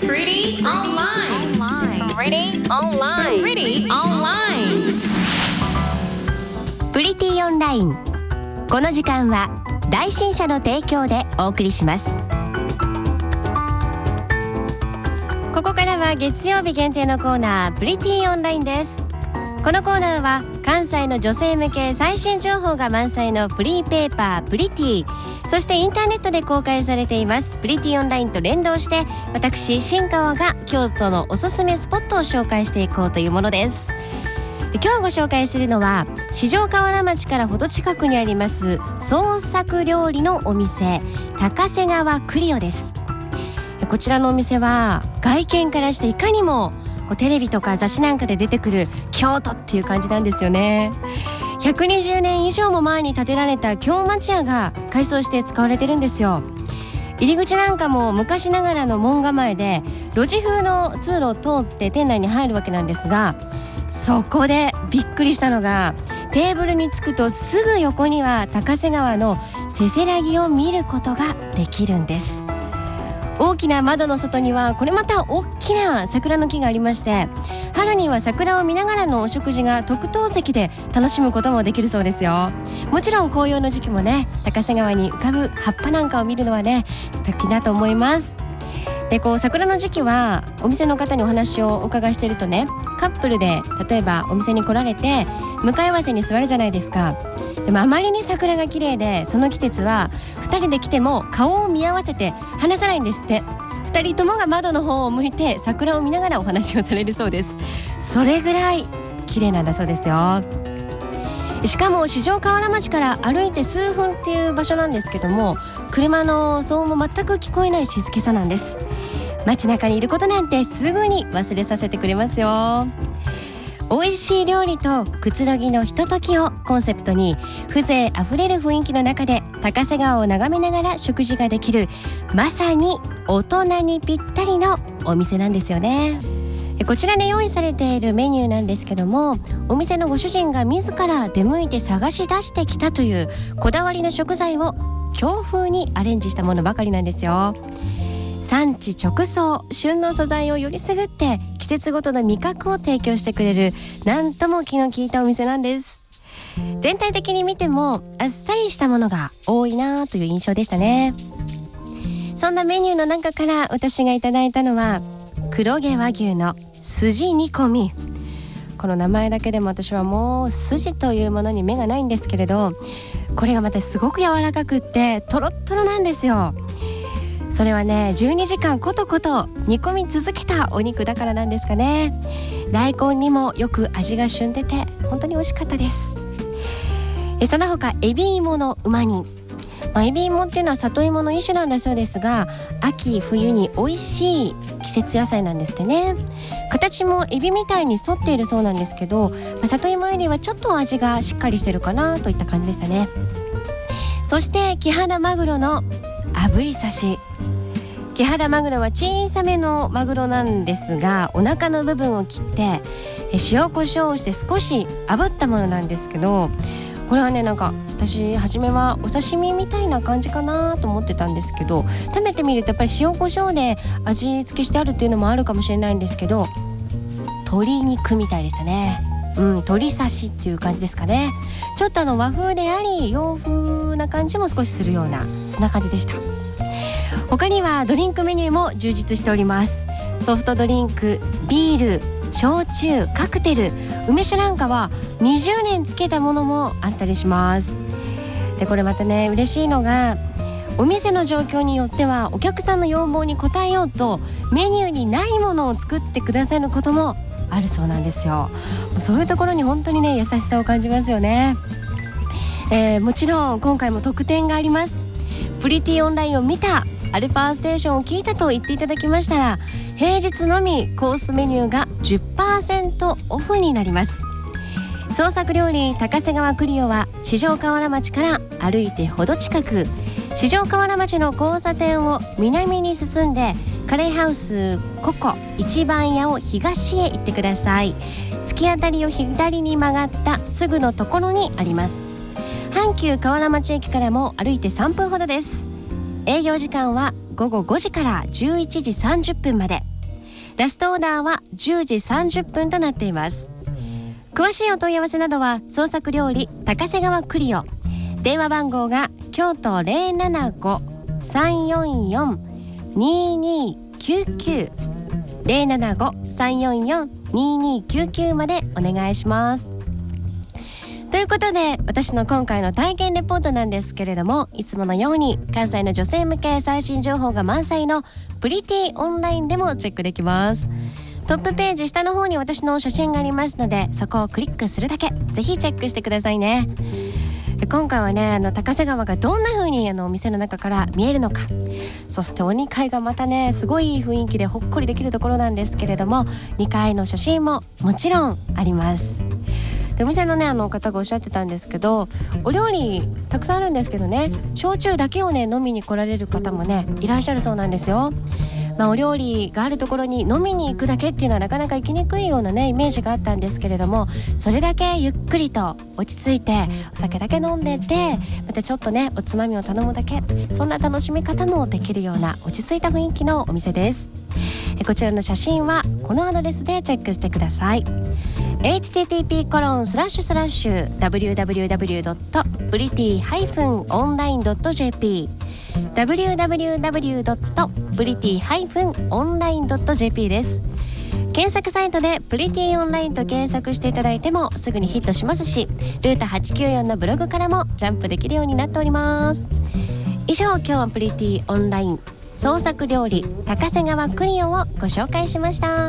Pretty online. Pretty online. Pretty online. プリティオンライン。この時間は大新社の提供でお送りします。ここからは月曜日限定のコーナー、プリティオンラインです。このコーナーは関西の女性向け最新情報が満載のフリーペーパープリティ、そしてインターネットで公開されていますプリティオンラインと連動して、私新川が京都のおすすめスポットを紹介していこうというものです。今日ご紹介するのは四条河原町からほど近くにあります創作料理のお店、高瀬川クリオです。こちらのお店は外見からしていかにもテレビとか雑誌なんかで出てくる京都っていう感じなんですよね。120年以上も前に建てられた京町屋が改装して使われてるんですよ。入り口なんかも昔ながらの門構えで路地風の通路を通って店内に入るわけなんですが、そこでびっくりしたのが、テーブルに着くとすぐ横には高瀬川のせせらぎを見ることができるんです。大きな窓の外にはこれまた大きな桜の木がありまして、春には桜を見ながらのお食事が特等席で楽しむこともできるそうですよ。もちろん紅葉の時期もね、高瀬川に浮かぶ葉っぱなんかを見るのはね、素敵だと思います。で桜の時期はお店の方にお話をお伺いしてるとね、カップルで例えばお店に来られて向かい合わせに座るじゃないですか。でもあまりに桜が綺麗で、その季節は2人で来ても顔を見合わせて話さないんですって。2人ともが窓の方を向いて桜を見ながらお話をされるそうです。それぐらい綺麗なんだそうですよ。しかも四条河原町から歩いて数分っていう場所なんですけども、車の騒音も全く聞こえない静けさなんです。街中にいることなんてすぐに忘れさせてくれますよ。美味しい料理とくつろぎのひとときをコンセプトに、風情あふれる雰囲気の中で高瀬川を眺めながら食事ができる、まさに大人にぴったりのお店なんですよね。こちらで用意されているメニューなんですけども、お店のご主人が自ら出向いて探し出してきたというこだわりの食材を京風にアレンジしたものばかりなんですよ。産地直送、旬の素材をよりすぐって季節ごとの味覚を提供してくれる、なんとも気の利いたお店なんです。全体的に見てもあっさりしたものが多いなという印象でしたね。そんなメニューの中から私がいただいたのは黒毛和牛の筋煮込み。この名前だけでも私はもう筋というものに目がないんですけれど、これがまたすごく柔らかくってトロットロなんですよ。それはね、12時間コトコト煮込み続けたお肉だからなんですかね。大根にもよく味が旬でて本当に美味しかったです。その他エビ芋のうま煮、エビ芋っていうのは里芋の一種なんだそうですが、秋冬に美味しい季節野菜なんですってね。形もエビみたいに沿っているそうなんですけど、里芋よりはちょっと味がしっかりしてるかなといった感じでしたね。そしてキハダマグロの炙り刺し。キハダマグロは小さめのマグロなんですが、お腹の部分を切って塩コショウをして少し炙ったものなんですけど、これはね、なんか私初めはお刺身みたいな感じかなと思ってたんですけど、食べてみるとやっぱり塩コショウで味付けしてあるっていうのもあるかもしれないんですけど、鶏肉みたいでしたね。鶏刺しっていう感じですかね。ちょっと和風であり洋風な感じも少しするような、そんな感じでした。他にはドリンクメニューも充実しております。ソフトドリンク、ビール、焼酎、カクテル、梅酒なんかは20年つけたものもあったりします。でこれまたね、嬉しいのがお店の状況によってはお客さんの要望に応えようとメニューにないものを作ってくださることもあるそうなんですよ。そういうところに本当にね、優しさを感じますよね。もちろん今回も特典があります。プリティオンラインを見た、アルパーステーションを聞いたと言っていただきましたら、平日のみコースメニューが 10% オフになります。創作料理高瀬川クリオは四条河原町から歩いてほど近く、四条河原町の交差点を南に進んでカレーハウスココ一番屋を東へ行ってください。突き当たりを左に曲がったすぐのところにあります。阪急河原町駅からも歩いて3分ほどです。営業時間は午後5時から11時30分まで。 ラストオーダーは10時30分となっています。詳しいお問い合わせなどは創作料理高瀬川クリオ、電話番号が京都 075-344-2299 075-344-2299までお願いします。ということで、私の今回の体験レポートなんですけれども、いつものように関西の女性向け最新情報が満載のプリティオンラインでもチェックできます。トップページ下の方に私の写真がありますので、そこをクリックするだけ、ぜひチェックしてくださいね。今回はね、高瀬川がどんな風にお店の中から見えるのか、そしてお2階がまたねすごいいい雰囲気でほっこりできるところなんですけれども、2階の写真ももちろんあります。でお店のね方がおっしゃってたんですけど、お料理たくさんあるんですけどね、焼酎だけをね飲みに来られる方もねいらっしゃるそうなんですよ。お料理があるところに飲みに行くだけっていうのはなかなか行きにくいようなねイメージがあったんですけれども、それだけゆっくりと落ち着いてお酒だけ飲んでて、またちょっとねおつまみを頼むだけ、そんな楽しみ方もできるような落ち着いた雰囲気のお店です。こちらの写真はこのアドレスでチェックしてください。http://www.pretty-online.jp www.pretty-online.jp です。検索サイトでプリティオンラインと検索していただいてもすぐにヒットしますし、ルータ894のブログからもジャンプできるようになっております。以上、今日はプリティオンライン創作料理高瀬川クリオをご紹介しました。